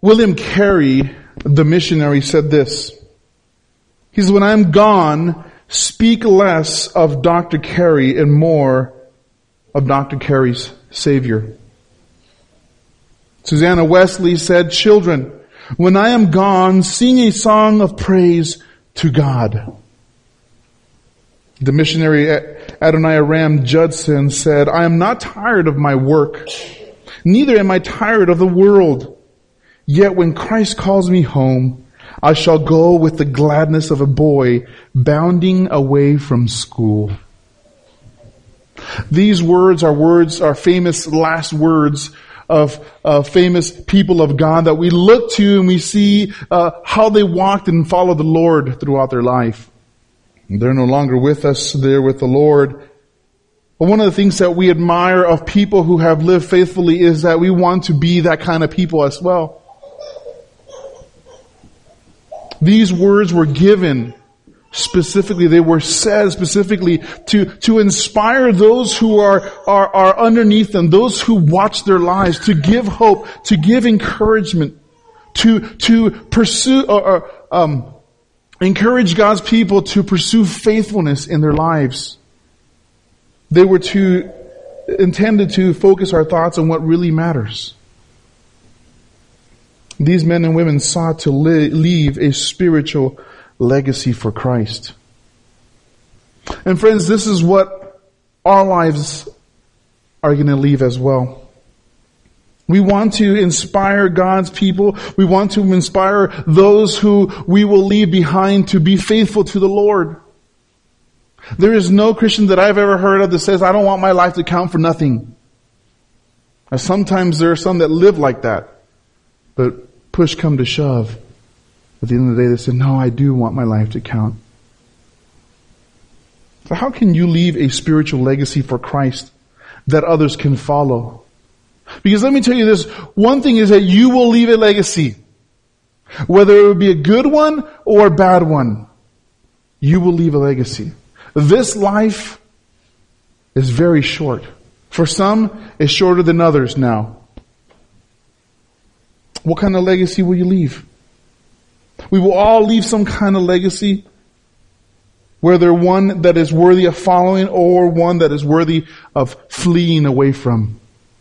William Carey, the missionary, said this. He says, when I'm gone, speak less of Dr. Carey and more of Dr. Carey's Savior. Susanna Wesley said, children, when I am gone, sing a song of praise to God. The missionary Adoniram Judson said, I am not tired of my work, neither am I tired of the world. Yet when Christ calls me home, I shall go with the gladness of a boy bounding away from school. These words are famous last words of famous people of God that we look to and we see how they walked and followed the Lord throughout their life. They're no longer with us, they're with the Lord. But one of the things that we admire of people who have lived faithfully is that we want to be that kind of people as well. These words were given specifically, they were said specifically to inspire those who are underneath them, those who watch their lives, to give hope, to give encouragement, to pursue, encourage God's people to pursue faithfulness in their lives. They were intended to focus our thoughts on what really matters. These men and women sought to leave a spiritual legacy for Christ. And friends, this is what our lives are going to leave as well. We want to inspire God's people. We want to inspire those who we will leave behind to be faithful to the Lord. There is no Christian that I've ever heard of that says, I don't want my life to count for nothing. Now, sometimes there are some that live like that. But push come to shove, at the end of the day they say, no, I do want my life to count. So how can you leave a spiritual legacy for Christ that others can follow? Because let me tell you this, one thing is that you will leave a legacy. Whether it would be a good one or a bad one, you will leave a legacy. This life is very short. For some, it's shorter than others now. What kind of legacy will you leave? We will all leave some kind of legacy, whether one that is worthy of following or one that is worthy of fleeing away from.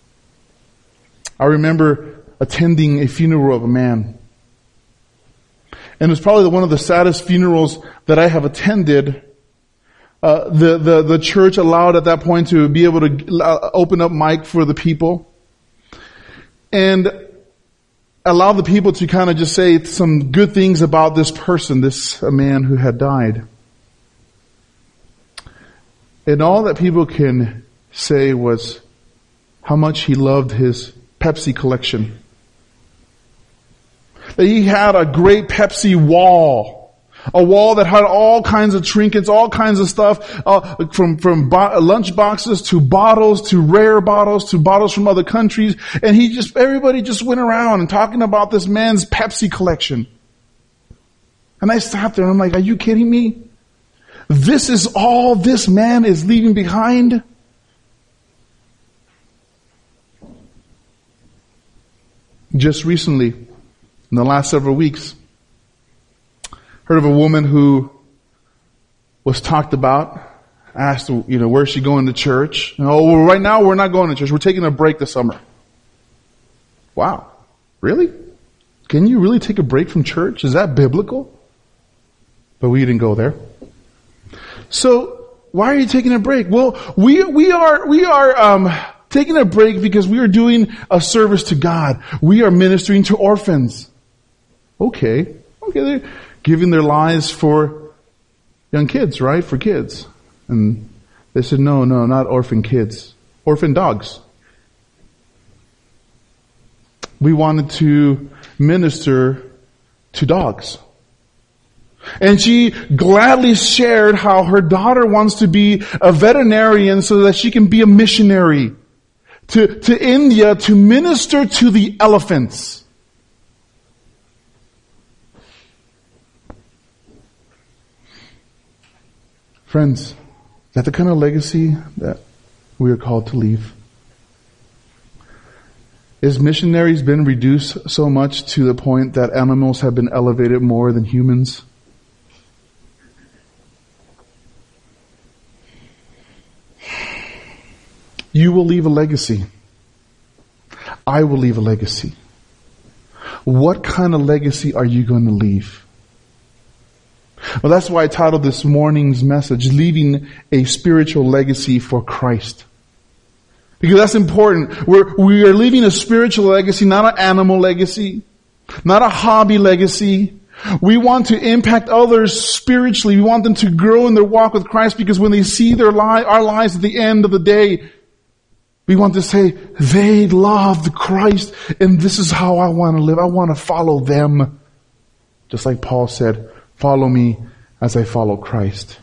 I remember attending a funeral of a man. And it was probably one of the saddest funerals that I have attended. The church allowed at that point to be able to open up mic for the people. And allow the people to kind of just say some good things about this person, this man who had died. And all that people can say was how much he loved his Pepsi collection. That he had a great Pepsi wall. A wall that had all kinds of trinkets, all kinds of stuff, from lunch boxes to bottles, to rare bottles, to bottles from other countries. And everybody just went around and talking about this man's Pepsi collection. And I sat there and I'm like, are you kidding me? This is all this man is leaving behind? Just recently, in the last several weeks, heard of a woman who was talked about, asked, where's she going to church? Well, right now we're not going to church. We're taking a break this summer. Wow. Really? Can you really take a break from church? Is that biblical? But we didn't go there. So, why are you taking a break? Well, we are taking a break because we are doing a service to God. We are ministering to orphans. Okay, they're giving their lives for young kids, right? For kids. And they said, no, not orphan kids. Orphan dogs. We wanted to minister to dogs. And she gladly shared how her daughter wants to be a veterinarian so that she can be a missionary to India to minister to the elephants. Friends, is that the kind of legacy that we are called to leave? Is missionaries been reduced so much to the point that animals have been elevated more than humans? You will leave a legacy. I will leave a legacy. What kind of legacy are you going to leave? Well, that's why I titled this morning's message, Leaving a Spiritual Legacy for Christ. Because that's important. We are leaving a spiritual legacy, not an animal legacy, not a hobby legacy. We want to impact others spiritually. We want them to grow in their walk with Christ, because when they see our lives at the end of the day, we want to say, they loved Christ, and this is how I want to live. I want to follow them. Just like Paul said, follow me as I follow Christ.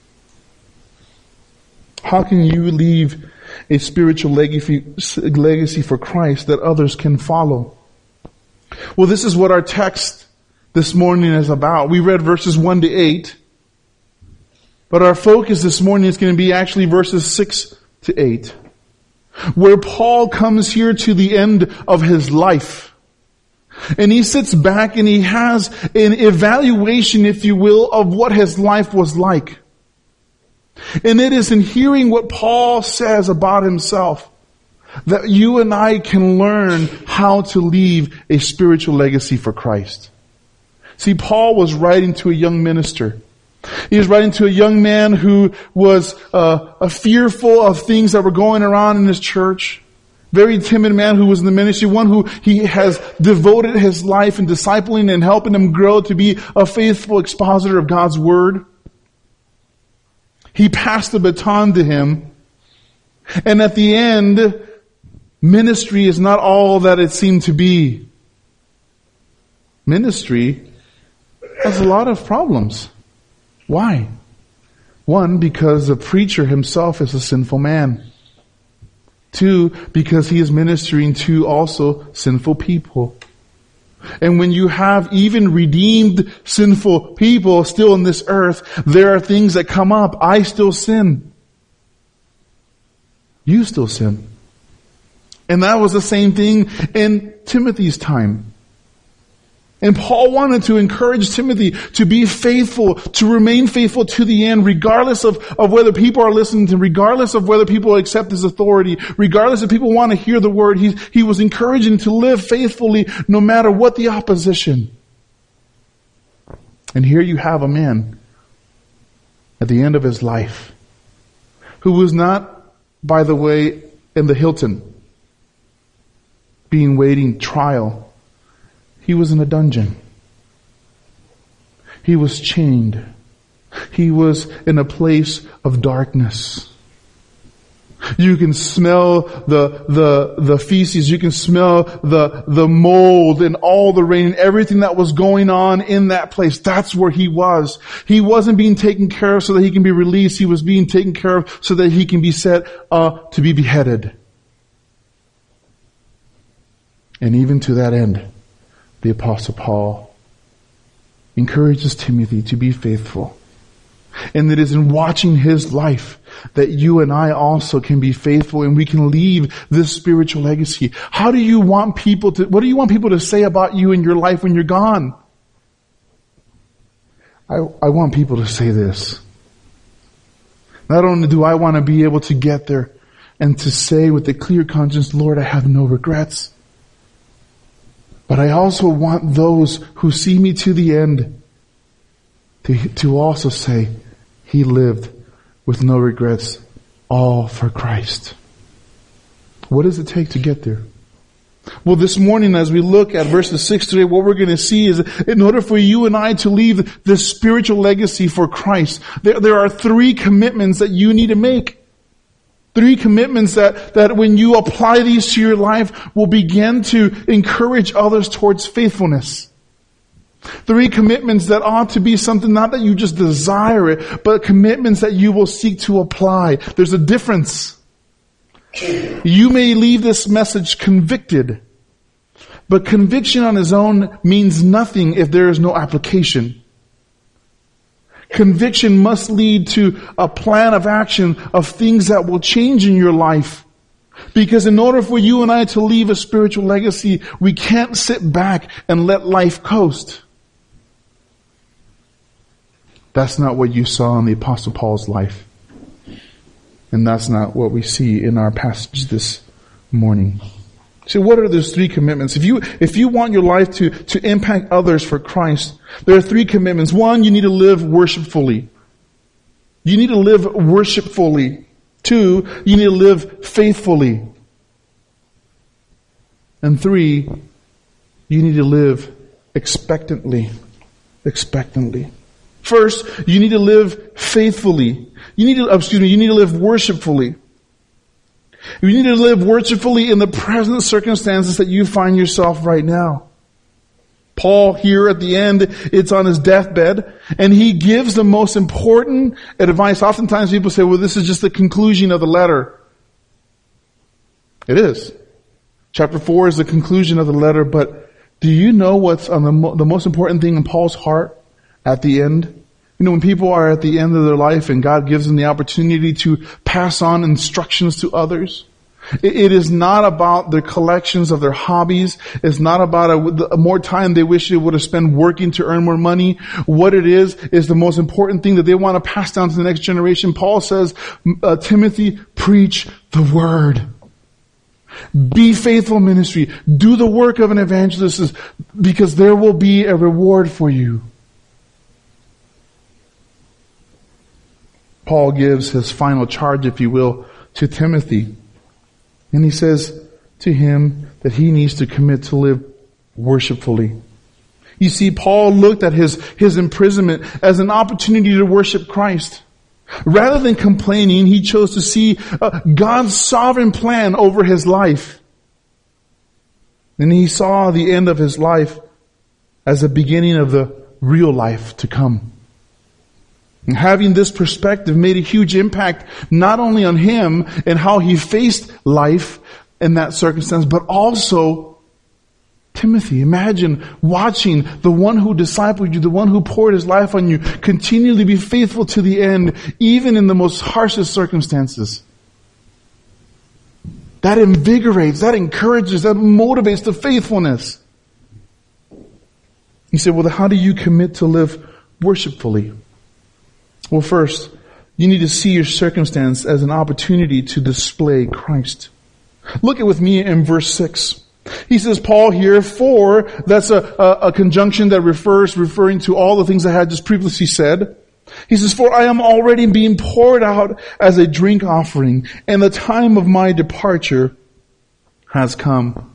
How can you leave a spiritual legacy for Christ that others can follow? Well, this is what our text this morning is about. We read verses 1 to 8, but our focus this morning is going to be actually verses 6 to 8. Where Paul comes here to the end of his life. And he sits back and he has an evaluation, if you will, of what his life was like. And it is in hearing what Paul says about himself that you and I can learn how to leave a spiritual legacy for Christ. See, Paul was writing to a young minister. He was writing to a young man who was fearful of things that were going around in his church. Very timid man who was in the ministry. One who he has devoted his life in discipling and helping him grow to be a faithful expositor of God's Word. He passed the baton to him. And at the end, ministry is not all that it seemed to be. Ministry has a lot of problems. Why? One, because the preacher himself is a sinful man. Two, because he is ministering to also sinful people. And when you have even redeemed sinful people still in this earth, there are things that come up. I still sin. You still sin. And that was the same thing in Timothy's time. And Paul wanted to encourage Timothy to be faithful, to remain faithful to the end, regardless of whether people are listening to him, regardless of whether people accept his authority, regardless if people want to hear the word. He was encouraging to live faithfully no matter what the opposition. And here you have a man at the end of his life who was not, by the way, in the Hilton being waiting trial. He was in a dungeon. He was chained. He was in a place of darkness. You can smell the feces. You can smell the mold and all the rain and everything that was going on in that place. That's where he was. He wasn't being taken care of so that he can be released. He was being taken care of so that he can be set to be beheaded. And even to that end, the Apostle Paul encourages Timothy to be faithful. And it is in watching his life that you and I also can be faithful and we can leave this spiritual legacy. What do you want people to say about you in your life when you're gone? I want people to say this. Not only do I want to be able to get there and to say with a clear conscience, Lord, I have no regrets. But I also want those who see me to the end to also say, he lived with no regrets, all for Christ. What does it take to get there? Well, this morning as we look at verses 6 to 8, what we're going to see is in order for you and I to leave this spiritual legacy for Christ, there are 3 commitments that you need to make. 3 commitments that when you apply these to your life will begin to encourage others towards faithfulness. 3 commitments that ought to be something not that you just desire it, but commitments that you will seek to apply. There's a difference. You may leave this message convicted, but conviction on its own means nothing if there is no application. Conviction must lead to a plan of action of things that will change in your life. Because in order for you and I to leave a spiritual legacy, we can't sit back and let life coast. That's not what you saw in the Apostle Paul's life. And that's not what we see in our passage this morning. So what are those three commitments? If you want your life to impact others for Christ, there are three commitments. One, you need to live worshipfully. You need to live worshipfully. Two, you need to live faithfully. And three, you need to live expectantly. Expectantly. First, you need to live faithfully. You need to live worshipfully. You need to live worshipfully in the present circumstances that you find yourself right now. Paul here at the end, it's on his deathbed, and he gives the most important advice. Oftentimes people say, well, this is just the conclusion of the letter. It is. Chapter 4 is the conclusion of the letter, but do you know what's on the most important thing in Paul's heart at the end? You know, when people are at the end of their life and God gives them the opportunity to pass on instructions to others, it is not about the collections of their hobbies. It's not about more time they wish they would have spent working to earn more money. What it is the most important thing that they want to pass down to the next generation. Paul says, Timothy, preach the word. Be faithful in ministry. Do the work of an evangelist, because there will be a reward for you. Paul gives his final charge, if you will, to Timothy. And he says to him that he needs to commit to live worshipfully. You see, Paul looked at his imprisonment as an opportunity to worship Christ. Rather than complaining, he chose to see God's sovereign plan over his life. And he saw the end of his life as the beginning of the real life to come. And having this perspective made a huge impact not only on him and how he faced life in that circumstance, but also Timothy. Imagine watching the one who discipled you, the one who poured his life on you, continually be faithful to the end, even in the most harshest circumstances. That invigorates, that encourages, that motivates the faithfulness. He said, well, how do you commit to live worshipfully? Well, first, you need to see your circumstance as an opportunity to display Christ. Look at with me in verse 6. He says, Paul here, for, that's a conjunction that referring to all the things I had just previously said. He says, for I am already being poured out as a drink offering, and the time of my departure has come.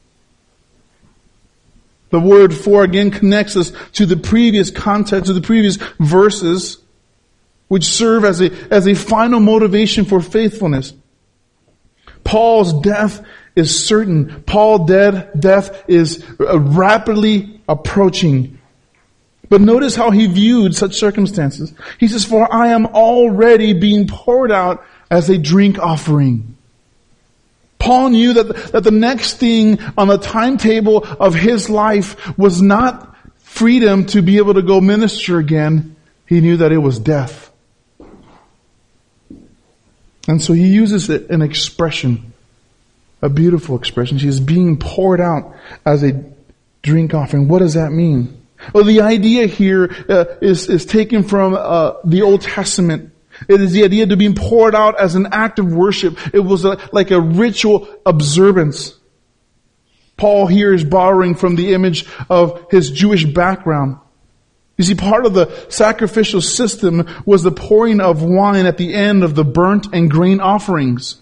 The word for again connects us to the previous context, to the previous verses, which serve as a final motivation for faithfulness. Paul's death is certain. Paul's death is rapidly approaching. But notice how he viewed such circumstances. He says, for I am already being poured out as a drink offering. Paul knew that the next thing on the timetable of his life was not freedom to be able to go minister again. He knew that it was death. And so he uses an expression, a beautiful expression. She is being poured out as a drink offering. What does that mean? Well, the idea here is taken from the Old Testament. It is the idea of being poured out as an act of worship. It was like a ritual observance. Paul here is borrowing from the image of his Jewish background. You see, part of the sacrificial system was the pouring of wine at the end of the burnt and grain offerings.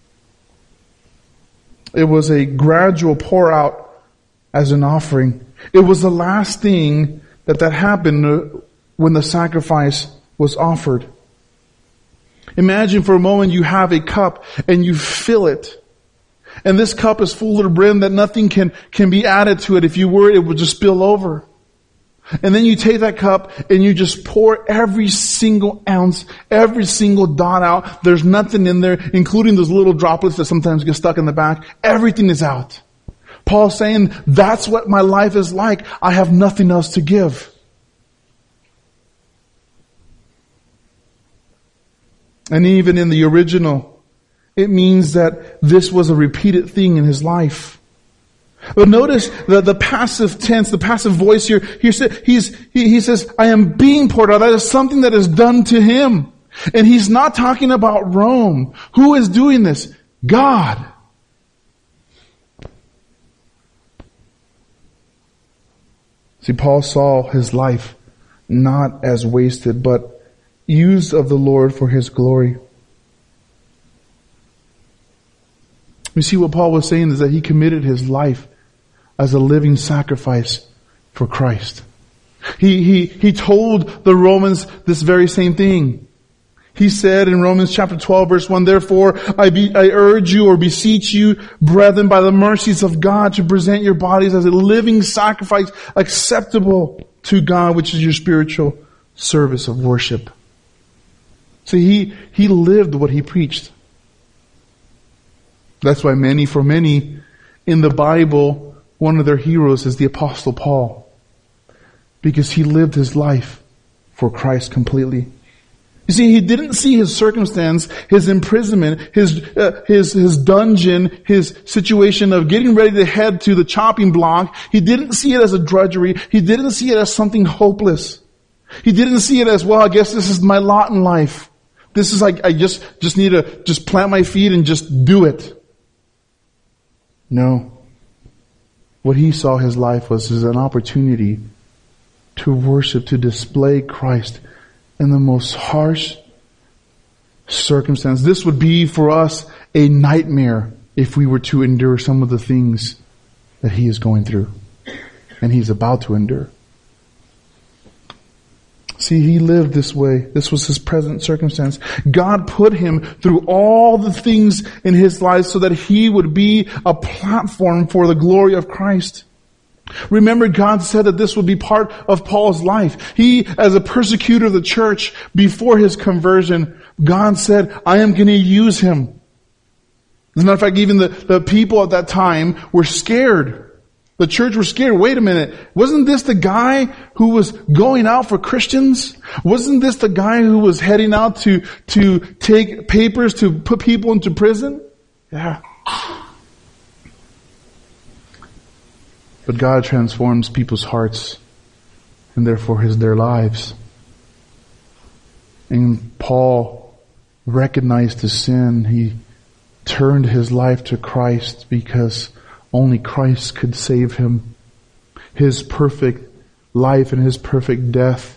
It was a gradual pour out as an offering. It was the last thing that happened when the sacrifice was offered. Imagine for a moment you have a cup and you fill it. And this cup is full to the brim that nothing can be added to it. If you were, it would just spill over. And then you take that cup and you just pour every single ounce, every single dot out. There's nothing in there, including those little droplets that sometimes get stuck in the back. Everything is out. Paul's saying, that's what my life is like. I have nothing else to give. And even in the original It means that this was a repeated thing in his life. But notice the passive tense, the passive voice here. He says, I am being poured out. That is something that is done to him. And he's not talking about Rome. Who is doing this? God. See, Paul saw his life not as wasted, but used of the Lord for his glory. You see, what Paul was saying is that he committed his life as a living sacrifice for Christ. He told the Romans this very same thing. He said in Romans chapter 12 verse 1, therefore I urge you or beseech you, brethren, by the mercies of God, to present your bodies as a living sacrifice acceptable to God, which is your spiritual service of worship. See, he lived what he preached. That's why for many in the Bible, one of their heroes is the Apostle Paul. Because he lived his life for Christ completely. You see, he didn't see his circumstance, his imprisonment, his dungeon, his situation of getting ready to head to the chopping block. He didn't see it as a drudgery. He didn't see it as something hopeless. He didn't see it as, well, I guess this is my lot in life. This is like, I just need to just plant my feet and just do it. No. What he saw his life was as an opportunity to worship, to display Christ in the most harsh circumstance. This would be for us a nightmare if we were to endure some of the things that he is going through and he's about to endure. See, he lived this way. This was his present circumstance. God put him through all the things in his life so that he would be a platform for the glory of Christ. Remember, God said that this would be part of Paul's life. He, as a persecutor of the church before his conversion, God said, I am going to use him. As a matter of fact, even the people at that time were scared. The church was scared. Wait a minute. Wasn't this the guy who was going out for Christians? Wasn't this the guy who was heading out to take papers to put people into prison? Yeah. But God transforms people's hearts and therefore their lives. And Paul recognized his sin. He turned his life to Christ because only Christ could save him. His perfect life and his perfect death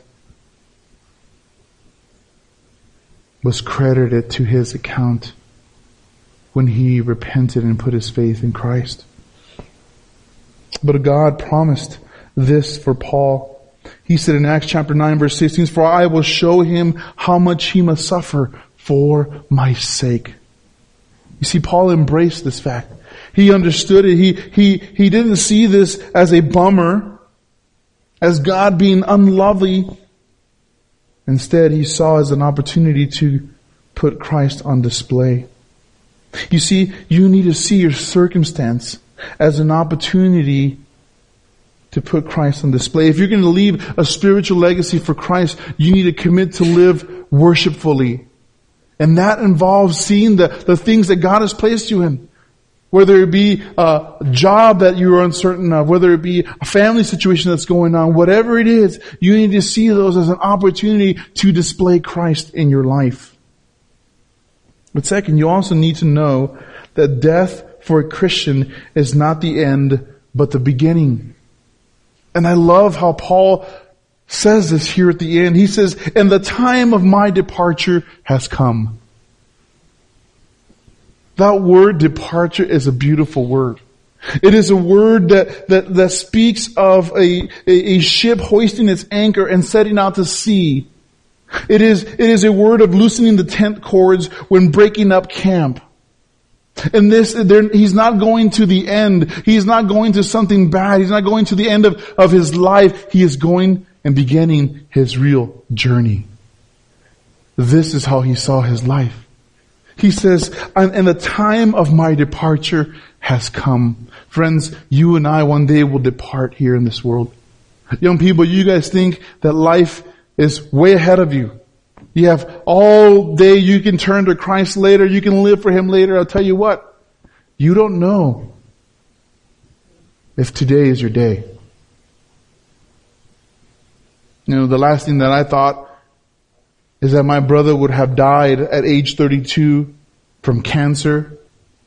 was credited to his account when he repented and put his faith in Christ. But God promised this for Paul. He said in Acts chapter 9 verse 16, for I will show him how much he must suffer for my sake. You see, Paul embraced this fact. He understood it. He didn't see this as a bummer, as God being unlovely. Instead, he saw it as an opportunity to put Christ on display. You see, you need to see your circumstance as an opportunity to put Christ on display. If you're going to leave a spiritual legacy for Christ, you need to commit to live worshipfully. And that involves seeing the things that God has placed you in. Whether it be a job that you're uncertain of, whether it be a family situation that's going on, whatever it is, you need to see those as an opportunity to display Christ in your life. But second, you also need to know that death for a Christian is not the end, but the beginning. And I love how Paul says this here at the end. He says, and the time of my departure has come. That word departure is a beautiful word. It is a word that speaks of a ship hoisting its anchor and setting out to sea. It is a word of loosening the tent cords when breaking up camp. And he's not going to the end. He's not going to something bad. He's not going to the end of his life. He is going and beginning his real journey. This is how he saw his life. He says, and the time of my departure has come. Friends, you and I one day will depart here in this world. Young people, you guys think that life is way ahead of you. You have all day, you can turn to Christ later, you can live for Him later. I'll tell you what, you don't know if today is your day. You know, the last thing that I thought is that my brother would have died at age 32 from cancer.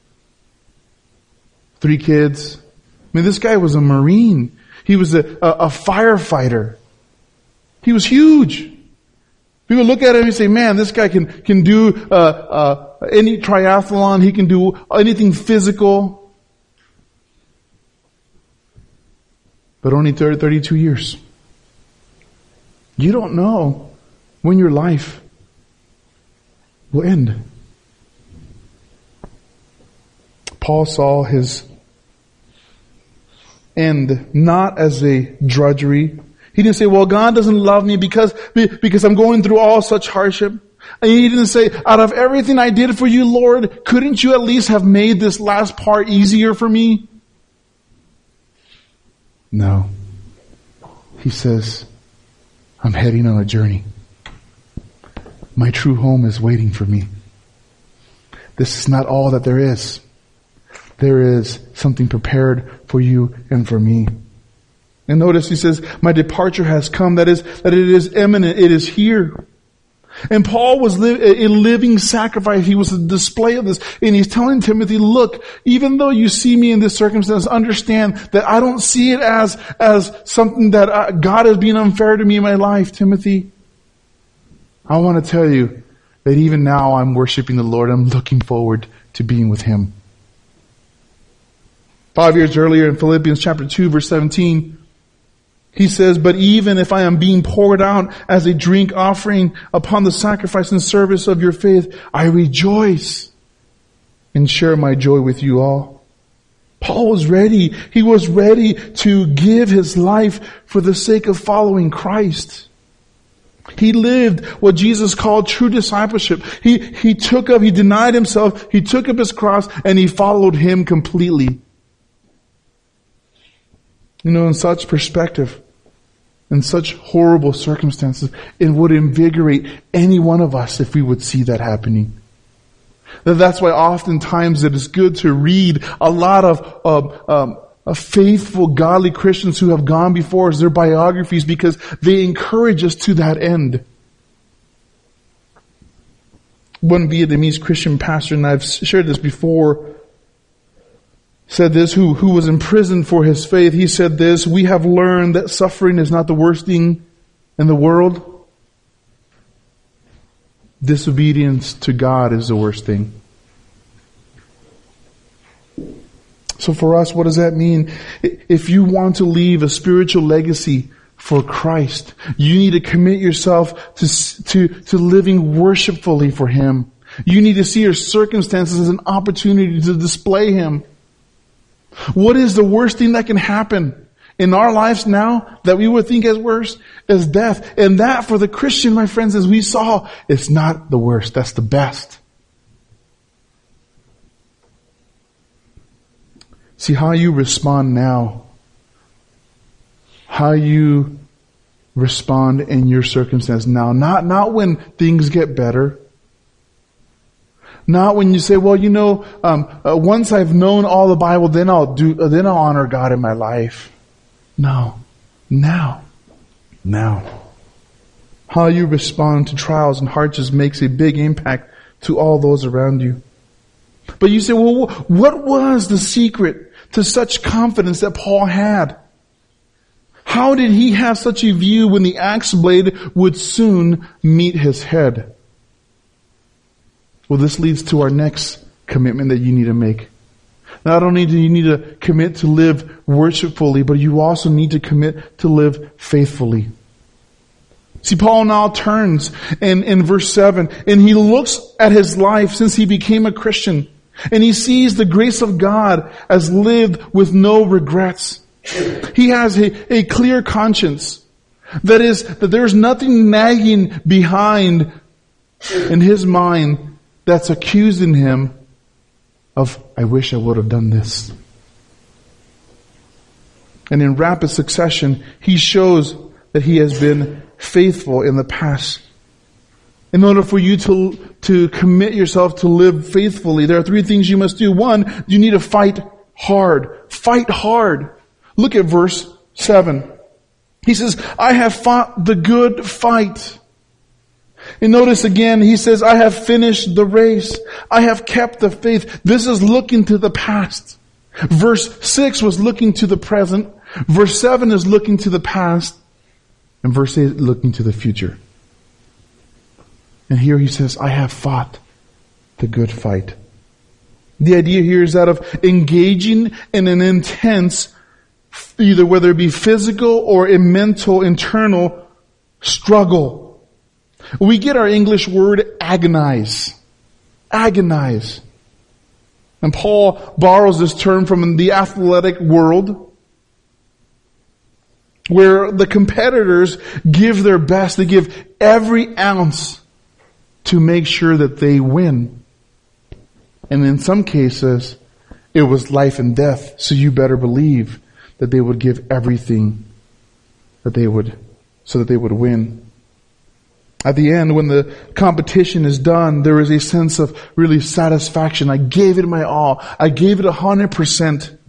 3 kids. I mean, this guy was a Marine. He was a firefighter. He was huge. People look at him and say, man, this guy can do any triathlon. He can do anything physical. But only 32 years. You don't know when your life will end. Paul saw his end not as a drudgery. He didn't say, well, God doesn't love me because I'm going through all such hardship. And he didn't say, out of everything I did for you, Lord, couldn't you at least have made this last part easier for me? No. He says, I'm heading on a journey. My true home is waiting for me. This is not all that there is. There is something prepared for you and for me. And notice he says, my departure has come. That it is imminent. It is here. And Paul was a living sacrifice. He was a display of this. And he's telling Timothy, look, even though you see me in this circumstance, understand that I don't see it as something that God is being unfair to me in my life, Timothy. I want to tell you that even now I'm worshiping the Lord. I'm looking forward to being with Him. 5 years earlier in Philippians chapter 2, verse 17, he says, but even if I am being poured out as a drink offering upon the sacrifice and service of your faith, I rejoice and share my joy with you all. Paul was ready. He was ready to give his life for the sake of following Christ. He lived what Jesus called true discipleship. He denied himself, he took up his cross, and he followed Him completely. You know, in such perspective, in such horrible circumstances, it would invigorate any one of us if we would see that happening. That's why oftentimes it is good to read a lot of faithful, godly Christians who have gone before us, their biographies, because they encourage us to that end. One Vietnamese Christian pastor, and I've shared this before, said this, who was imprisoned for his faith. He said this, we have learned that suffering is not the worst thing in the world. Disobedience to God is the worst thing. So for us, what does that mean? If you want to leave a spiritual legacy for Christ, you need to commit yourself to living worshipfully for Him. You need to see your circumstances as an opportunity to display Him. What is the worst thing that can happen in our lives now that we would think as worse? Is death. And that for the Christian, my friends, as we saw, it's not the worst. That's the best. See, how you respond now, how you respond in your circumstance now, not when things get better. Not when you say, well, you know, once I've known all the Bible, then I'll honor God in my life. No. Now. How you respond to trials and hardships makes a big impact to all those around you. But you say, well, what was the secret to such confidence that Paul had? How did he have such a view when the axe blade would soon meet his head? Well, this leads to our next commitment that you need to make. Not only do you need to commit to live worshipfully, but you also need to commit to live faithfully. See, Paul now turns in verse 7, and he looks at his life since he became a Christian, and he sees the grace of God as lived with no regrets. He has a clear conscience. That is, that there's nothing nagging behind in his mind that's accusing him of, I wish I would have done this. And in rapid succession, he shows that he has been faithful in the past. In order for you to commit yourself to live faithfully, there are three things you must do. One, you need to fight hard. Fight hard. Look at verse 7. He says, I have fought the good fight. And notice again, he says, I have finished the race. I have kept the faith. This is looking to the past. Verse 6 was looking to the present. Verse 7 is looking to the past. And verse 8 looking to the future. And here he says, I have fought the good fight. The idea here is that of engaging in an intense, either whether it be physical or a mental, internal struggle. We get our English word agonize. Agonize. And Paul borrows this term from the athletic world, where the competitors give their best. They give every ounce to make sure that they win. And in some cases, it was life and death. So you better believe that they would give everything so that they would win. At the end, when the competition is done, there is a sense of really satisfaction. I gave it my all. I gave it 100%.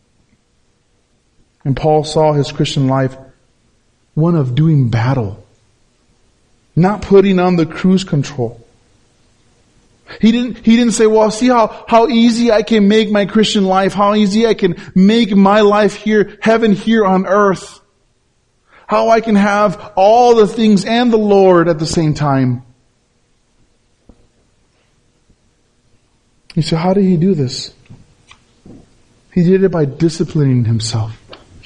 And Paul saw his Christian life one of doing battle. Not putting on the cruise control. He didn't say, well, see how easy I can make my Christian life, how easy I can make my life here, heaven here on earth. How I can have all the things and the Lord at the same time. You say, how did he do this? He did it by disciplining himself.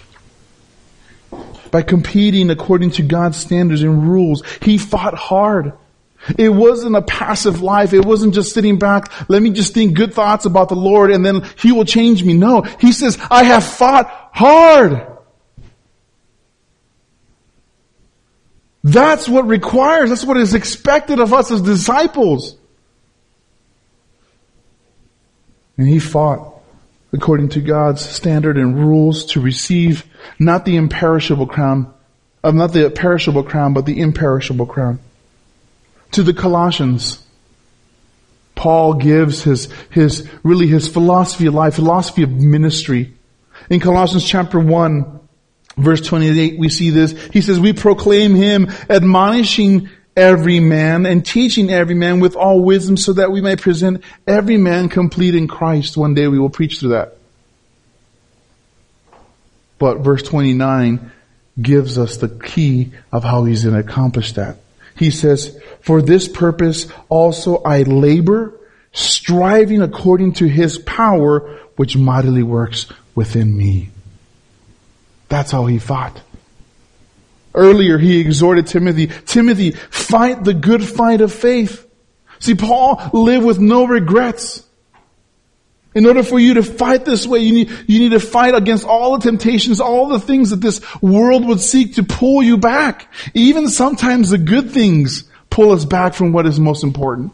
By competing according to God's standards and rules. He fought hard. It wasn't a passive life. It wasn't just sitting back, let me just think good thoughts about the Lord and then He will change me. No, he says, I have fought hard. That's what that's what is expected of us as disciples. And he fought according to God's standard and rules to receive not the perishable crown, but the imperishable crown. To the Colossians, Paul gives his philosophy of life, philosophy of ministry. In Colossians chapter 1, verse 28, we see this. He says, we proclaim Him, admonishing every man and teaching every man with all wisdom, so that we may present every man complete in Christ. One day we will preach through that. But verse 29 gives us the key of how he's going to accomplish that. He says, for this purpose also I labor, striving according to His power, which mightily works within me. That's how he fought. Earlier he exhorted Timothy, fight the good fight of faith. See, Paul lived with no regrets. In order for you to fight this way, you need to fight against all the temptations, all the things that this world would seek to pull you back. Even sometimes the good things pull us back from what is most important.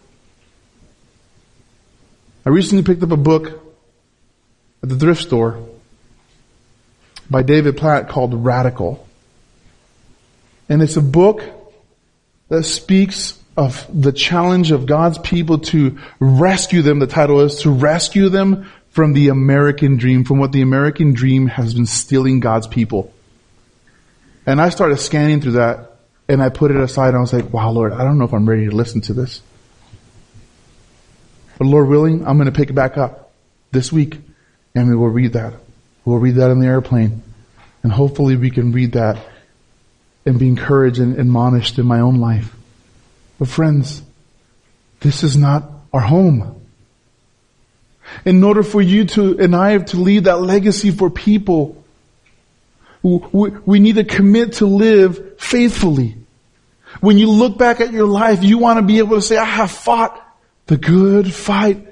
I recently picked up a book at the thrift store by David Platt called Radical. And it's a book that speaks of the challenge of God's people to rescue them. The title is to rescue them from the American dream, from what the American dream has been stealing God's people. And I started scanning through that and I put it aside and I was like, wow, Lord, I don't know if I'm ready to listen to this. But Lord willing, I'm going to pick it back up this week and we will read that. We'll read that in the airplane. And hopefully we can read that and be encouraged and admonished in my own life. But friends, this is not our home. In order for you and I to leave that legacy for people, we need to commit to live faithfully. When you look back at your life, you want to be able to say, I have fought the good fight.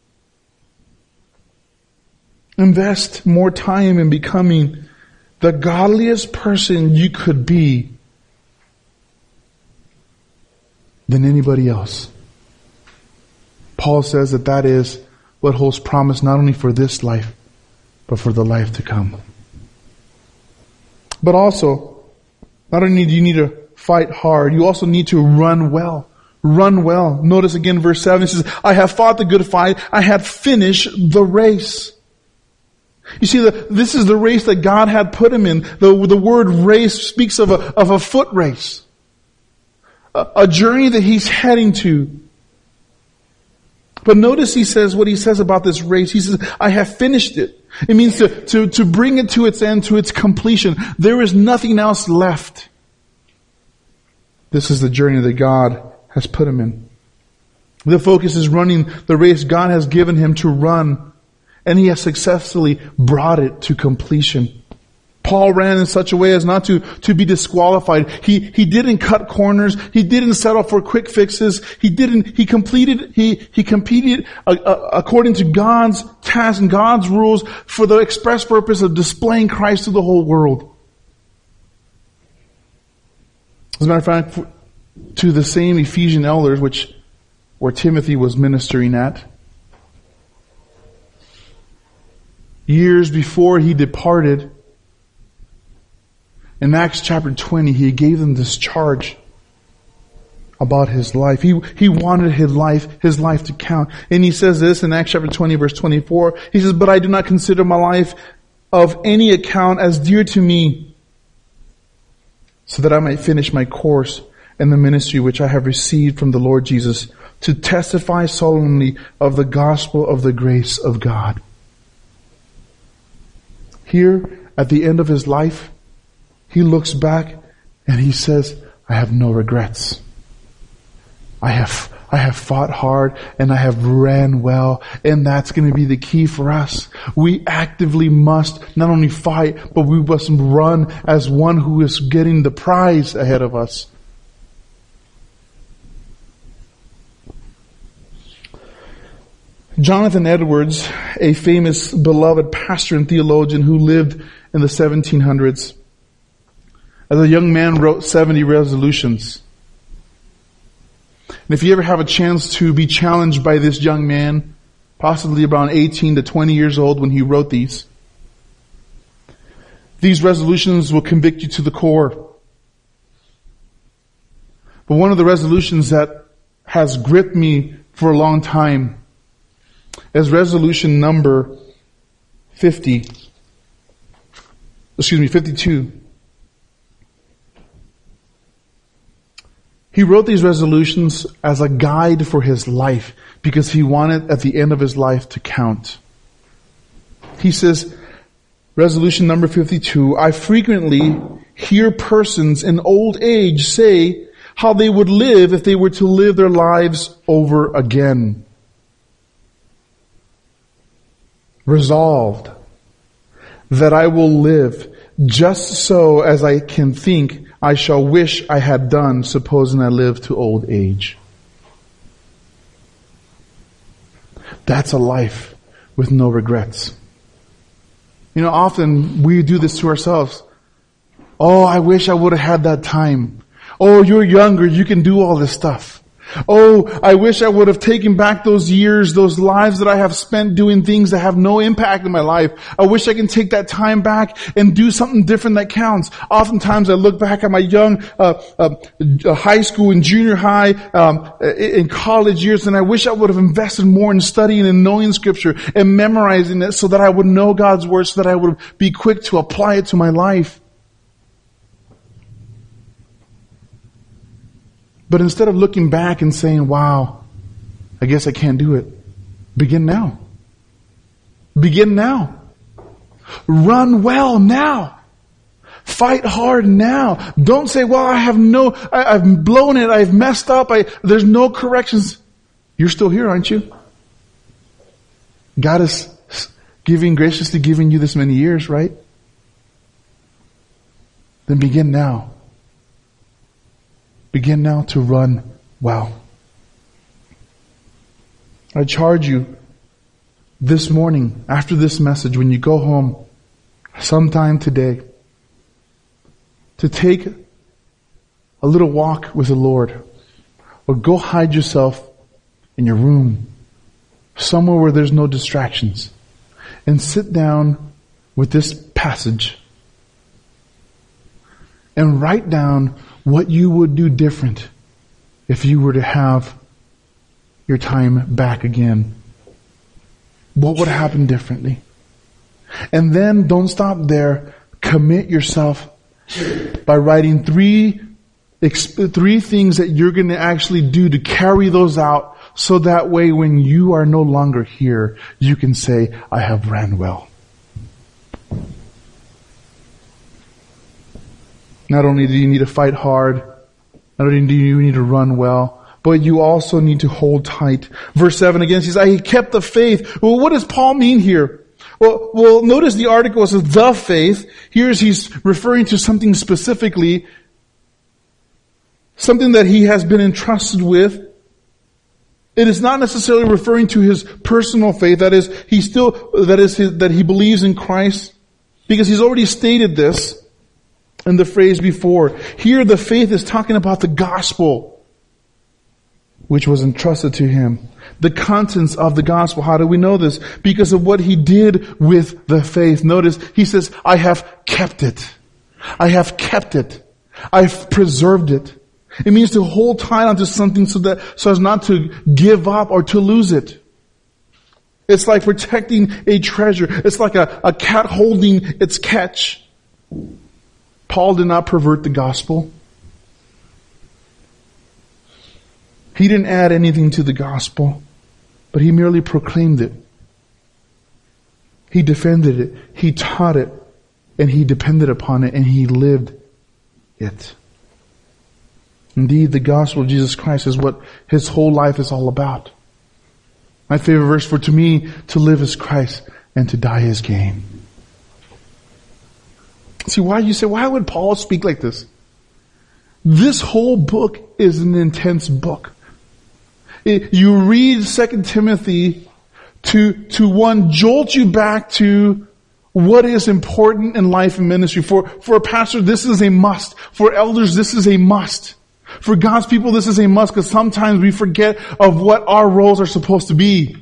Invest more time in becoming the godliest person you could be than anybody else. Paul says that is what holds promise not only for this life, but for the life to come. But also, not only do you need to fight hard, you also need to run well. run well. Notice again verse 7, it says, I have fought the good fight. I have finished the race. You see, this is the race that God had put him in. The word race speaks of a foot race. A journey that he's heading to. But notice he says what he says about this race. He says, I have finished it. It means to bring it to its end, to its completion. There is nothing else left. This is the journey that God has put him in. The focus is running the race God has given him to run, and he has successfully brought it to completion. Paul ran in such a way as not to be disqualified. He didn't cut corners. He didn't settle for quick fixes. He competed according to God's task and God's rules for the express purpose of displaying Christ to the whole world. As a matter of fact, to the same Ephesian elders, where Timothy was ministering at, years before he departed, in Acts chapter 20, he gave them this charge about his life. He wanted his life to count. And he says this in Acts chapter 20, verse 24. He says, but I do not consider my life of any account as dear to me, so that I might finish my course and the ministry which I have received from the Lord Jesus, to testify solemnly of the gospel of the grace of God. Here, at the end of his life, he looks back and he says, I have no regrets. I have fought hard and I have ran well, and that's going to be the key for us. We actively must not only fight, but we must run as one who is getting the prize ahead of us. Jonathan Edwards, a famous, beloved pastor and theologian who lived in the 1700s, as a young man wrote 70 resolutions. And if you ever have a chance to be challenged by this young man, possibly around 18 to 20 years old when he wrote these resolutions will convict you to the core. But one of the resolutions that has gripped me for a long time is resolution number 52. He wrote these resolutions as a guide for his life because he wanted at the end of his life to count. He says, resolution number 52, I frequently hear persons in old age say how they would live if they were to live their lives over again. Resolved that I will live just so as I can think I shall wish I had done, supposing I live to old age. That's a life with no regrets. You know, often we do this to ourselves. Oh, I wish I would have had that time. Oh, you're younger, you can do all this stuff. Oh, I wish I would have taken back those years, those lives that I have spent doing things that have no impact in my life. I wish I can take that time back and do something different that counts. Oftentimes I look back at my young high school and junior high, in college years, and I wish I would have invested more in studying and knowing Scripture and memorizing it so that I would know God's Word, so that I would be quick to apply it to my life. But instead of looking back and saying, wow, I guess I can't do it, begin now. Begin now. Run well now. Fight hard now. Don't say, well, I've blown it, I've messed up, there's no corrections. You're still here, aren't you? God is graciously giving you this many years, right? Then begin now. Begin now to run well. I charge you this morning, after this message, when you go home, sometime today, to take a little walk with the Lord, or go hide yourself in your room, somewhere where there's no distractions, and sit down with this passage and write down what you would do different if you were to have your time back again? What would happen differently? And then don't stop there. Commit yourself by writing three things that you're going to actually do to carry those out, so that way when you are no longer here, you can say, I have ran well. Not only do you need to fight hard, not only do you need to run well, but you also need to hold tight. Verse 7 again says, I kept the faith. Well, what does Paul mean here? Well, notice the article says the faith. He's referring to something specifically, something that he has been entrusted with. It is not necessarily referring to his personal faith. That is, that he believes in Christ, because he's already stated this in the phrase before. Here, the faith is talking about the gospel, which was entrusted to him. The contents of the gospel. How do we know this? Because of what he did with the faith. Notice, he says, I have kept it. I have kept it. I've preserved it. It means to hold tight onto something so as not to give up or to lose it. It's like protecting a treasure. It's like a cat holding its catch. Paul did not pervert the gospel. He didn't add anything to the gospel, but he merely proclaimed it. He defended it. He taught it. And he depended upon it. And he lived it. Indeed, the gospel of Jesus Christ is what his whole life is all about. My favorite verse, for to me, to live is Christ and to die is gain. See, why would Paul speak like this? This whole book is an intense book. You read 2 Timothy to one, jolt you back to what is important in life and ministry. For a pastor, this is a must. For elders, this is a must. For God's people, this is a must, because sometimes we forget of what our roles are supposed to be.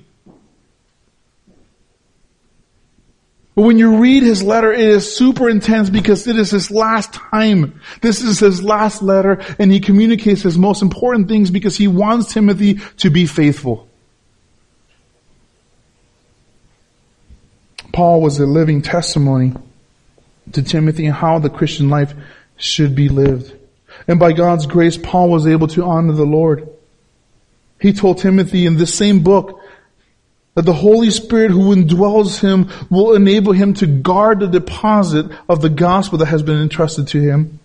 But when you read his letter, it is super intense because it is his last time. This is his last letter, and he communicates his most important things because he wants Timothy to be faithful. Paul was a living testimony to Timothy and how the Christian life should be lived. And by God's grace, Paul was able to honor the Lord. He told Timothy in this same book that the Holy Spirit who indwells him will enable him to guard the deposit of the gospel that has been entrusted to him.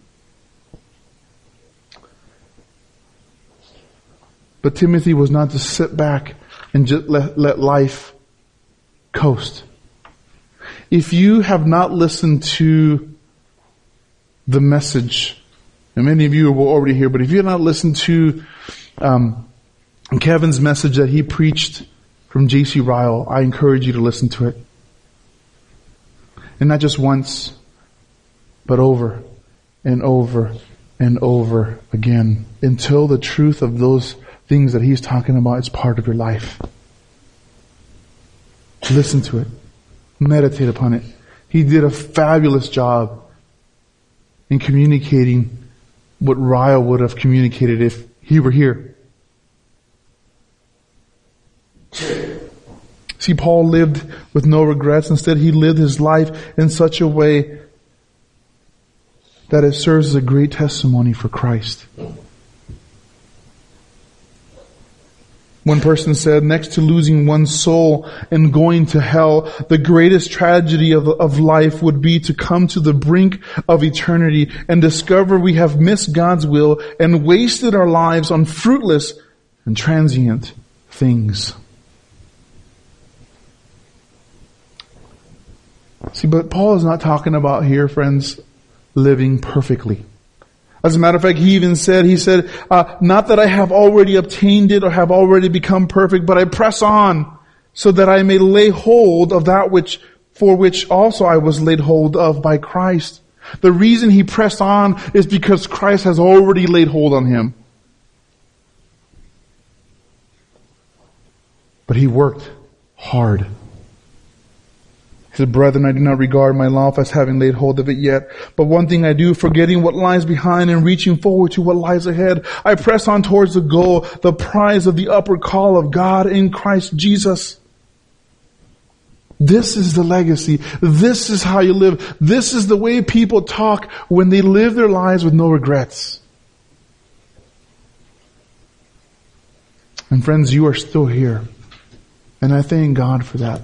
But Timothy was not to sit back and just let life coast. If you have not listened to the message, and many of you will already hear, but if you have not listened to Kevin's message that he preached from J.C. Ryle, I encourage you to listen to it. And not just once, but over and over and over again, until the truth of those things that he's talking about is part of your life. Listen to it. Meditate upon it. He did a fabulous job in communicating what Ryle would have communicated if he were here. See, Paul lived with no regrets. Instead, he lived his life in such a way that it serves as a great testimony for Christ. One person said, next to losing one's soul and going to hell, the greatest tragedy of life would be to come to the brink of eternity and discover we have missed God's will and wasted our lives on fruitless and transient things. See, but Paul is not talking about here, friends, living perfectly. As a matter of fact, he said, not that I have already obtained it or have already become perfect, but I press on so that I may lay hold of that for which also I was laid hold of by Christ. The reason he pressed on is because Christ has already laid hold on him. But he worked hard. He said, brethren, I do not regard my life as having laid hold of it yet. But one thing I do, forgetting what lies behind and reaching forward to what lies ahead, I press on towards the goal, the prize of the upward call of God in Christ Jesus. This is the legacy. This is how you live. This is the way people talk when they live their lives with no regrets. And friends, you are still here. And I thank God for that.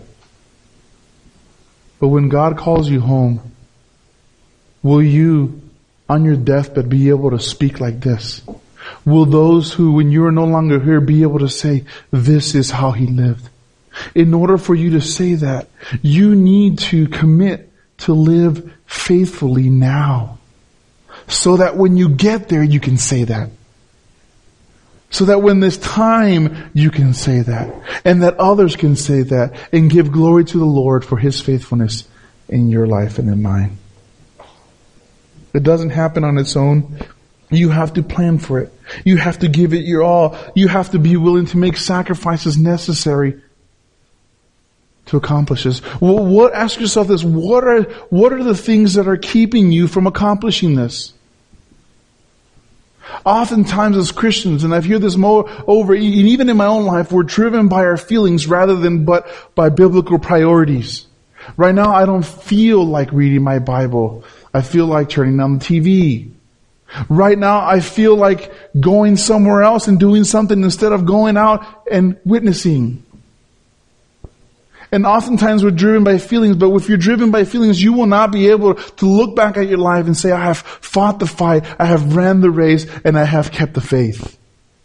But when God calls you home, will you, on your deathbed, be able to speak like this? Will those who, when you are no longer here, be able to say, this is how he lived? In order for you to say that, you need to commit to live faithfully now. So that when you get there, you can say that. So that when there's time, you can say that. And that others can say that. And give glory to the Lord for his faithfulness in your life and in mine. It doesn't happen on its own. You have to plan for it. You have to give it your all. You have to be willing to make sacrifices necessary to accomplish this. Well, ask yourself this. What are the things that are keeping you from accomplishing this? Oftentimes as Christians, and I've heard this more over, and even in my own life, we're driven by our feelings rather than but by biblical priorities. Right now, I don't feel like reading my Bible. I feel like turning on the TV. Right now, I feel like going somewhere else and doing something instead of going out and witnessing. And oftentimes we're driven by feelings, but if you're driven by feelings, you will not be able to look back at your life and say, I have fought the fight, I have ran the race, and I have kept the faith.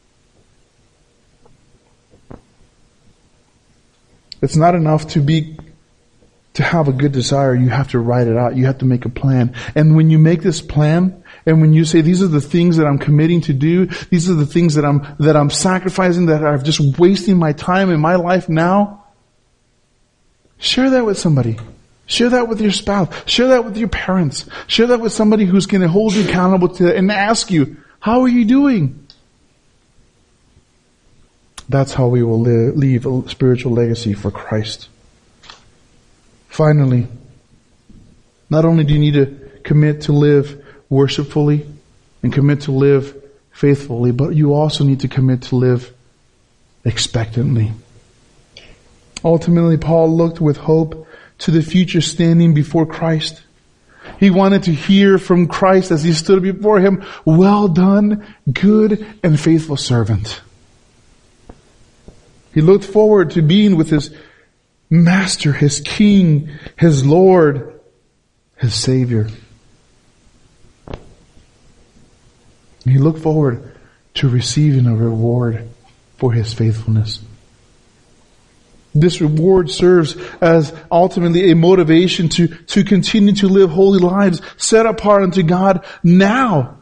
It's not enough to have a good desire. You have to write it out. You have to make a plan. And when you make this plan, and when you say, these are the things that I'm committing to do, these are the things that I'm sacrificing, that I'm just wasting my time in my life now, share that with somebody. Share that with your spouse. Share that with your parents. Share that with somebody who's going to hold you accountable to it and ask you, how are you doing? That's how we will leave a spiritual legacy for Christ. Finally, not only do you need to commit to live worshipfully and commit to live faithfully, but you also need to commit to live expectantly. Ultimately, Paul looked with hope to the future standing before Christ. He wanted to hear from Christ as he stood before him, well done, good and faithful servant. He looked forward to being with his Master, his King, his Lord, his Savior. He looked forward to receiving a reward for his faithfulness. This reward serves as ultimately a motivation to continue to live holy lives set apart unto God now,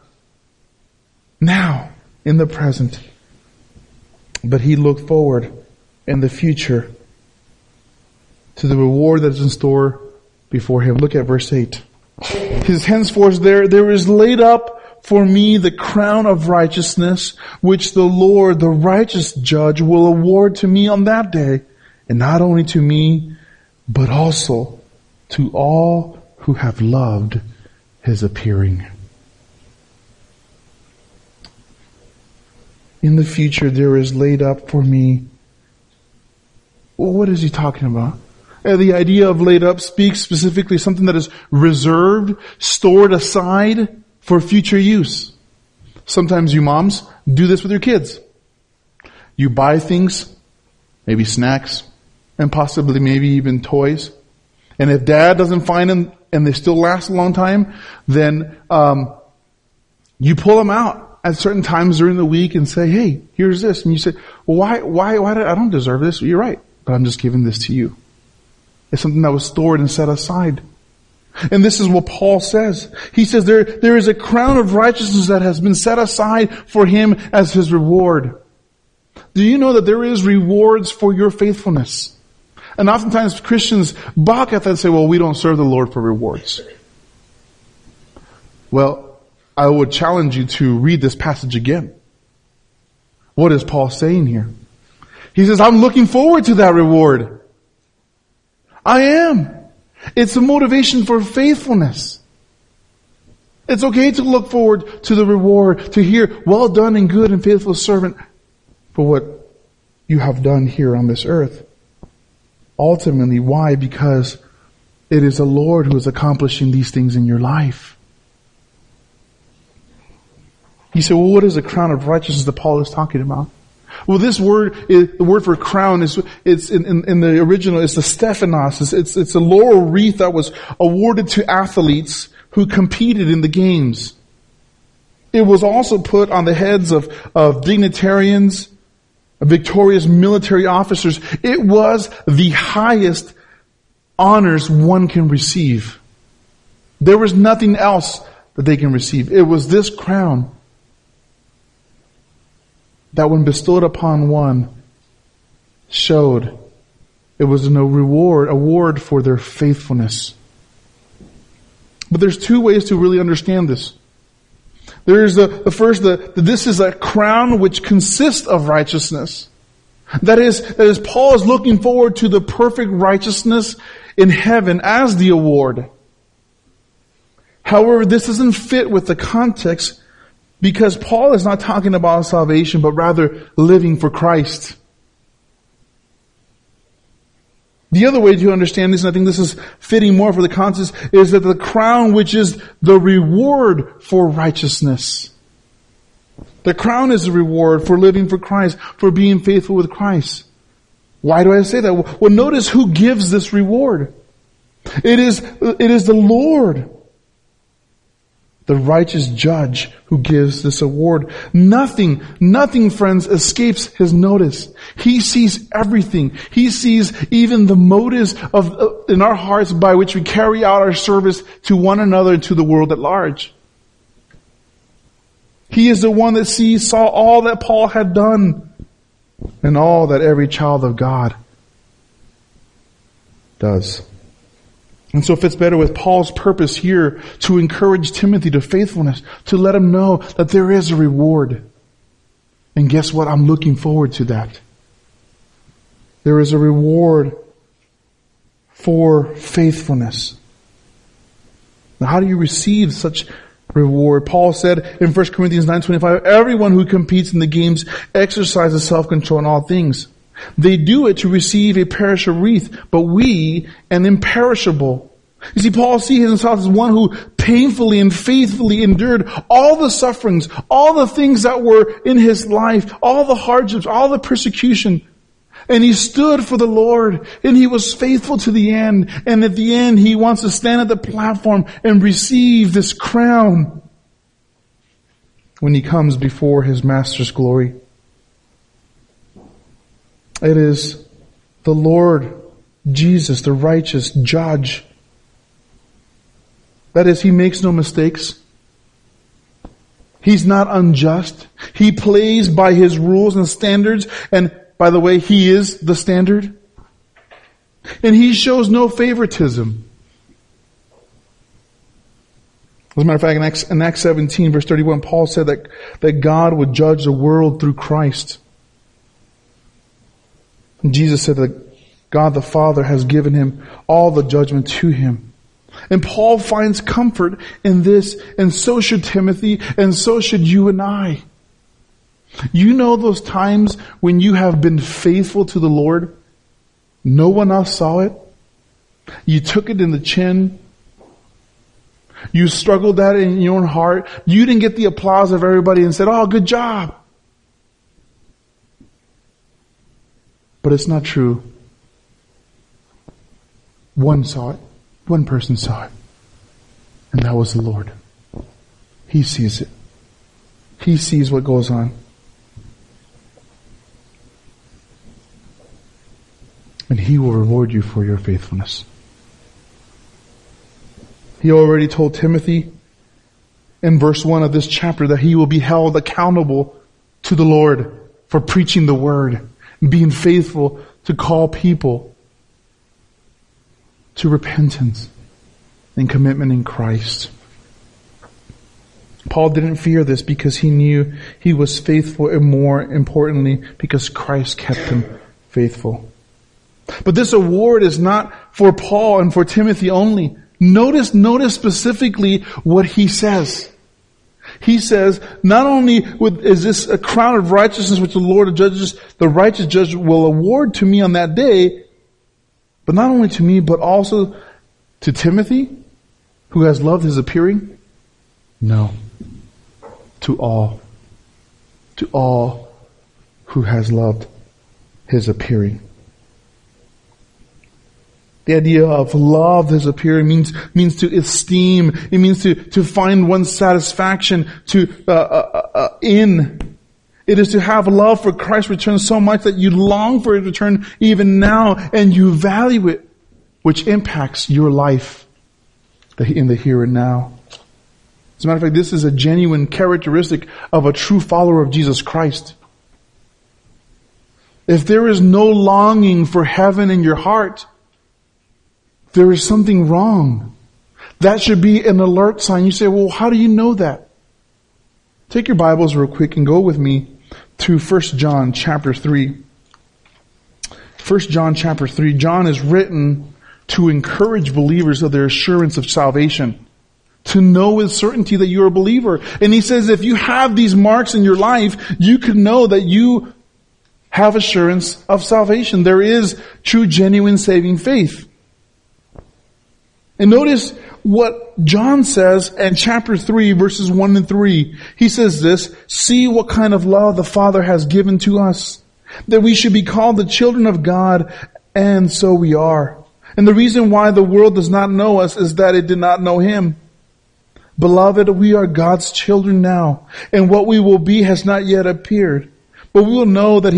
in the present. But he looked forward in the future to the reward that is in store before him. Look at verse 8. His henceforth there is laid up for me the crown of righteousness, which the Lord, the righteous judge, will award to me on that day. And not only to me, but also to all who have loved his appearing. In the future there is laid up for me. Well, what is he talking about? The idea of laid up speaks specifically something that is reserved, stored aside for future use. Sometimes you moms do this with your kids. You buy things, maybe snacks, and possibly maybe even toys. And if dad doesn't find them and they still last a long time, then you pull them out at certain times during the week and say, hey, here's this. And you say, well, why did I don't deserve this. You're right, but I'm just giving this to you. It's something that was stored and set aside. And this is what Paul says. He says there is a crown of righteousness that has been set aside for him as his reward. Do you know that there is rewards for your faithfulness? And oftentimes Christians balk at that and say, well, we don't serve the Lord for rewards. Well, I would challenge you to read this passage again. What is Paul saying here? He says, I'm looking forward to that reward. I am. It's a motivation for faithfulness. It's okay to look forward to the reward, to hear, well done and good and faithful servant, for what you have done here on this earth. Ultimately, why? Because it is the Lord who is accomplishing these things in your life. You say, well, what is the crown of righteousness that Paul is talking about? Well, this word, the word for crown it's in the original, it's the Stephanos. It's a laurel wreath that was awarded to athletes who competed in the games. It was also put on the heads of dignitarians, victorious military officers. It was the highest honors one can receive. There was nothing else that they can receive. It was this crown that when bestowed upon one showed it was a award for their faithfulness. But there's two ways to really understand this. There's the first, this is a crown which consists of righteousness. That is, Paul is looking forward to the perfect righteousness in heaven as the award. However, this doesn't fit with the context because Paul is not talking about salvation, but rather living for Christ. The other way to understand this, and I think this is fitting more for the context, is that the crown which is the reward for righteousness. The crown is the reward for living for Christ, for being faithful with Christ. Why do I say that? Well, notice who gives this reward. It is the Lord, the righteous judge, who gives this award. Nothing, friends, escapes his notice. He sees everything. He sees even the motives in our hearts by which we carry out our service to one another and to the world at large. He is the one that saw all that Paul had done and all that every child of God does. And so it fits better with Paul's purpose here to encourage Timothy to faithfulness, to let him know that there is a reward. And guess what? I'm looking forward to that. There is a reward for faithfulness. Now, how do you receive such reward? Paul said in 1 Corinthians 9:25, everyone who competes in the games exercises self-control in all things. They do it to receive a perishable wreath, but we an imperishable. You see, Paul sees himself as one who painfully and faithfully endured all the sufferings, all the things that were in his life, all the hardships, all the persecution. And he stood for the Lord, and he was faithful to the end. And at the end, he wants to stand at the platform and receive this crown when he comes before his Master's glory. It is the Lord Jesus, the righteous judge. That is, he makes no mistakes. He's not unjust. He plays by his rules and standards. And by the way, he is the standard. And he shows no favoritism. As a matter of fact, in Acts 17, verse 31, Paul said that God would judge the world through Christ. And Jesus said that God the Father has given him all the judgment to him. And Paul finds comfort in this, and so should Timothy, and so should you and I. You know those times when you have been faithful to the Lord? No one else saw it. You took it in the chin. You struggled that in your own heart. You didn't get the applause of everybody and said, oh, good job. But it's not true. One saw it. One person saw it. And that was the Lord. He sees it. He sees what goes on. And he will reward you for your faithfulness. He already told Timothy in verse 1 of this chapter that he will be held accountable to the Lord for preaching the word, being faithful to call people to repentance and commitment in Christ. Paul didn't fear this because he knew he was faithful, and more importantly, because Christ kept him faithful. But this award is not for Paul and for Timothy only. Notice specifically what he says. He says, not only is this a crown of righteousness which the Lord of judges, the righteous judge will award to me on that day, but not only to me, but also to Timothy, who has loved his appearing? No. To all. To all who has loved his appearing. The idea of love, his appearing, means to esteem. It means to find one's satisfaction in. It is to have love for Christ's return so much that you long for his return even now, and you value it, which impacts your life in the here and now. As a matter of fact, this is a genuine characteristic of a true follower of Jesus Christ. If there is no longing for heaven in your heart, there is something wrong. That should be an alert sign. You say, well, how do you know that? Take your Bibles real quick and go with me to 1 John chapter 3. 1 John chapter 3. John is written to encourage believers of their assurance of salvation. To know with certainty that you're a believer. And he says if you have these marks in your life, you can know that you have assurance of salvation. There is true, genuine, saving faith. And notice what John says in chapter 3, verses 1 and 3. He says this, see what kind of love the Father has given to us, that we should be called the children of God, and so we are. And the reason why the world does not know us is that it did not know Him. Beloved, we are God's children now, and what we will be has not yet appeared. But we will know but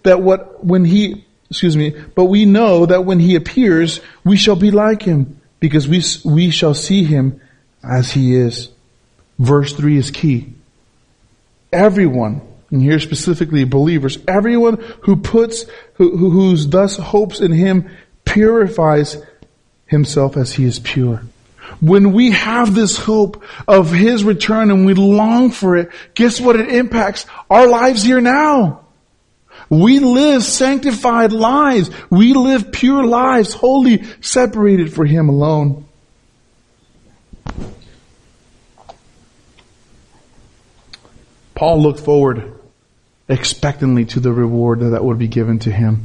we know that when He appears, we shall be like Him, because we shall see Him as He is. Verse 3 is key. Everyone, and here specifically believers, everyone who thus hopes in Him purifies himself as He is pure. When we have this hope of His return and we long for it, guess what it impacts? Our lives here now. We live sanctified lives. We live pure lives, wholly separated for Him alone. Paul looked forward expectantly to the reward that would be given to him.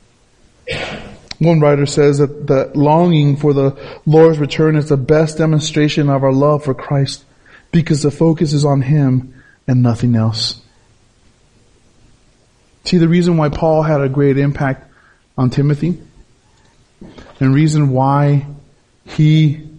One writer says that the longing for the Lord's return is the best demonstration of our love for Christ, because the focus is on Him and nothing else. See, the reason why Paul had a great impact on Timothy, and reason why he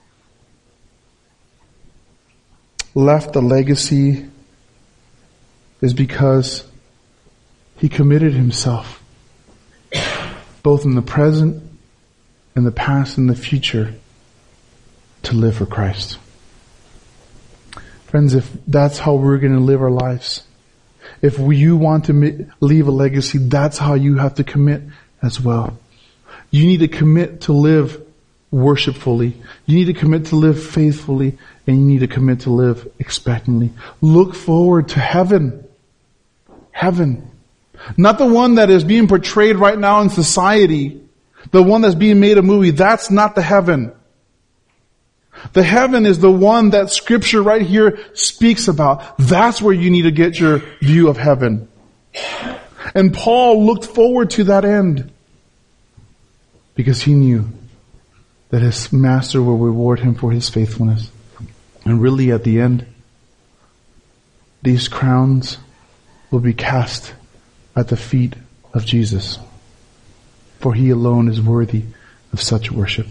left a legacy, is because he committed himself, both in the present, in the past, and the future, to live for Christ. Friends, if that's how we're going to live our lives, if you want to leave a legacy, that's how you have to commit as well. You need to commit to live worshipfully. You need to commit to live faithfully. And you need to commit to live expectantly. Look forward to heaven. Heaven. Not the one that is being portrayed right now in society. The one that's being made a movie. That's not the heaven. The heaven is the one that Scripture right here speaks about. That's where you need to get your view of heaven. And Paul looked forward to that end, because he knew that his master will reward him for his faithfulness. And really at the end, these crowns will be cast at the feet of Jesus, for He alone is worthy of such worship.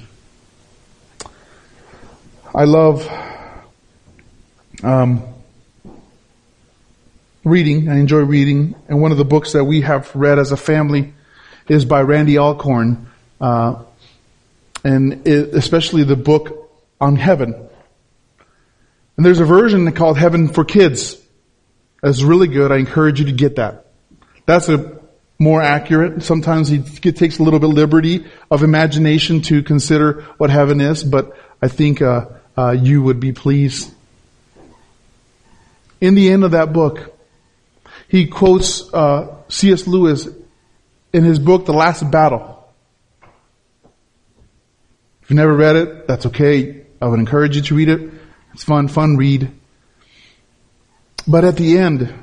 I love reading. I enjoy reading. And one of the books that we have read as a family is by Randy Alcorn. Especially the book on heaven. And there's a version called Heaven for Kids. That's really good. I encourage you to get that. That's a more accurate. Sometimes he takes a little bit liberty of imagination to consider what heaven is, but I think you would be pleased. In the end of that book, he quotes C.S. Lewis in his book, The Last Battle. If you've never read it, that's okay. I would encourage you to read it. It's fun read. But at the end,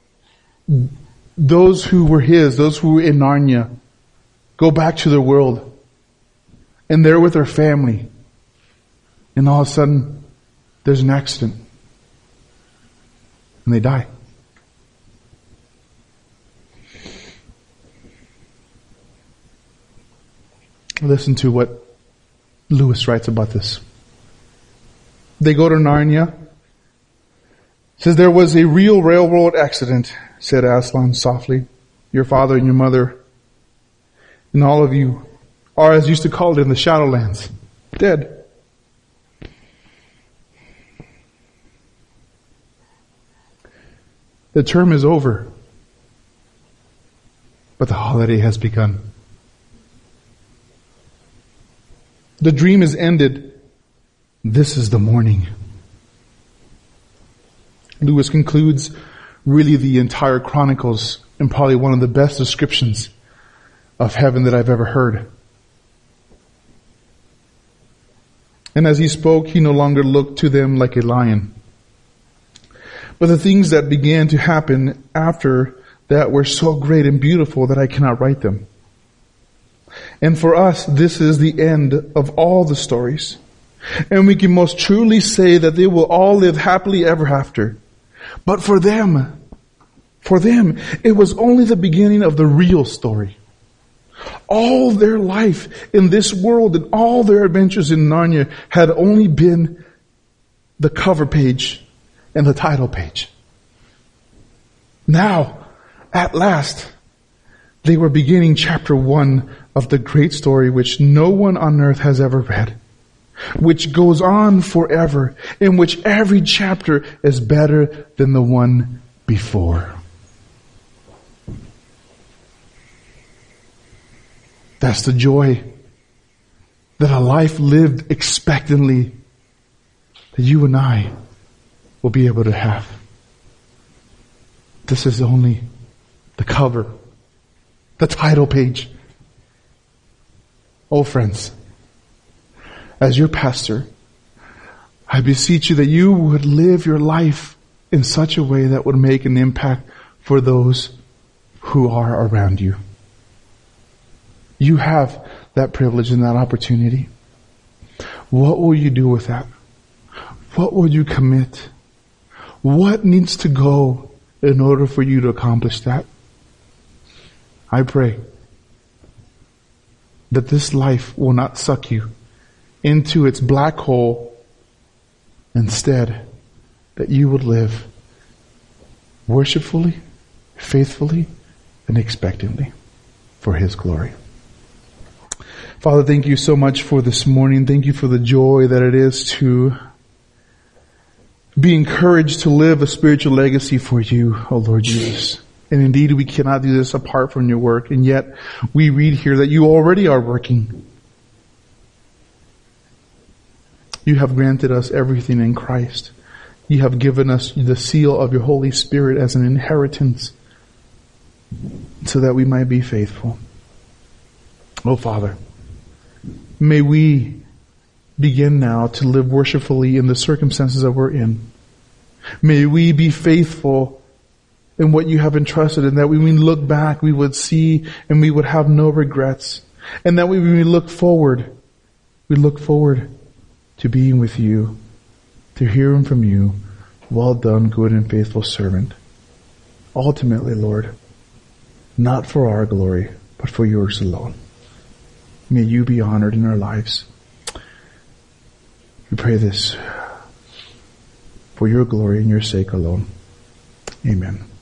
those who were those who were in Narnia, go back to their world. And they're with their family. And all of a sudden, there's an accident. And they die. Listen to what Lewis writes about this. They go to Narnia. It says, there was a real railroad accident, said Aslan softly. Your father and your mother and all of you are, as used to call it in the Shadowlands, dead. The term is over, but the holiday has begun. The dream is ended. This is the morning. Lewis concludes really the entire Chronicles in probably one of the best descriptions of heaven that I've ever heard. And as he spoke, he no longer looked to them like a lion. But the things that began to happen after that were so great and beautiful that I cannot write them. And for us, this is the end of all the stories. And we can most truly say that they will all live happily ever after. But for them, it was only the beginning of the real story. All their life in this world and all their adventures in Narnia had only been the cover page and the title page. Now, at last, they were beginning chapter 1 of the great story which no one on earth has ever read, which goes on forever, in which every chapter is better than the one before. That's the joy that a life lived expectantly that you and I will be able to have. This is only the cover, the title page. Oh friends, as your pastor, I beseech you that you would live your life in such a way that would make an impact for those who are around you. You have that privilege and that opportunity. What will you do with that? What will you commit? What needs to go in order for you to accomplish that? I pray that this life will not suck you into its black hole. Instead, that you would live worshipfully, faithfully, and expectantly for His glory. Father, thank you so much for this morning. Thank you for the joy that it is to be encouraged to live a spiritual legacy for you, O Lord Jesus. And indeed, we cannot do this apart from your work. And yet, we read here that you already are working. You have granted us everything in Christ. You have given us the seal of your Holy Spirit as an inheritance so that we might be faithful. Oh, Father, may we begin now to live worshipfully in the circumstances that we're in. May we be faithful in what you have entrusted, and that when we look back, we would see and we would have no regrets. And that when we look forward to being with you, to hearing from you, well done, good and faithful servant. Ultimately, Lord, not for our glory, but for yours alone. May you be honored in our lives. We pray this for your glory and your sake alone. Amen.